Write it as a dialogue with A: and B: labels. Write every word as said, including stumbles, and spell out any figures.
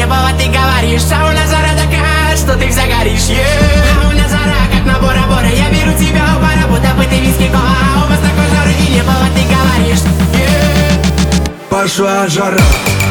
A: небо, ты говоришь. А у нас жара такая, что ты вся горишь, yeah. А у нас жара, как на Бора-Бора. Я беру тебя у пара, будто бы ты виски кола. А у вас такой жары и небо, ты говоришь, yeah.
B: Пошла жара.